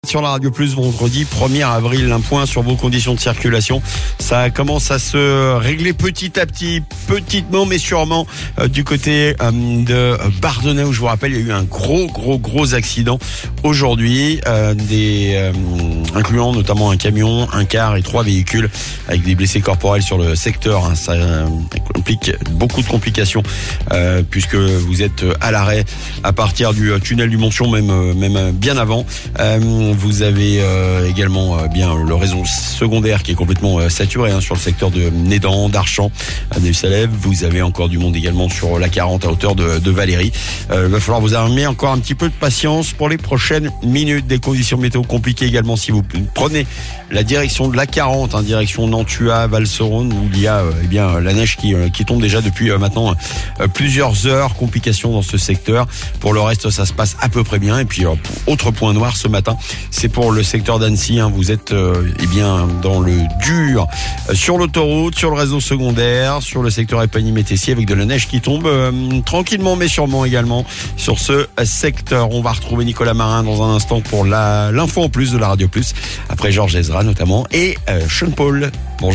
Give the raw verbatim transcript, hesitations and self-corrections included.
Sur la Radio Plus, vendredi premier avril, un point sur vos conditions de circulation. Ça commence à se régler petit à petit, petitement mais sûrement, euh, du côté euh, de Bardonnay, où je vous rappelle, il y a eu un gros, gros, gros accident aujourd'hui, euh, des, euh, incluant notamment un camion, un car et trois véhicules avec des blessés corporels sur le secteur. Hein. Ça euh, implique beaucoup de complications euh, puisque vous êtes à l'arrêt à partir du tunnel du Montion, même, même bien avant. Euh, Vous avez euh, également euh, bien le réseau secondaire qui est complètement euh, saturé hein, sur le secteur de Nédan, d'Archamps, à Neuve-Salève. Vous avez encore du monde également sur la quarante à hauteur de, de Valérie. Euh, il va falloir vous armer encore un petit peu de patience pour les prochaines minutes. Des conditions météo compliquées également si vous prenez la direction de la quarante, hein, direction Nantua, Valserone, où il y a euh, eh bien la neige qui, euh, qui tombe déjà depuis euh, maintenant euh, plusieurs heures. Complications dans ce secteur. Pour le reste, ça se passe à peu près bien. Et puis, euh, autre point noir ce matin, c'est pour le secteur d'Annecy. Hein. Vous êtes euh, eh bien dans le dur euh, sur l'autoroute, sur le réseau secondaire, sur le secteur Épagny-Métessier, avec de la neige qui tombe euh, tranquillement mais sûrement également sur ce euh, secteur. On va retrouver Nicolas Marin dans un instant pour la l'info en plus de la Radio Plus, après Georges Ezra notamment et euh, Sean Paul. Bonjour.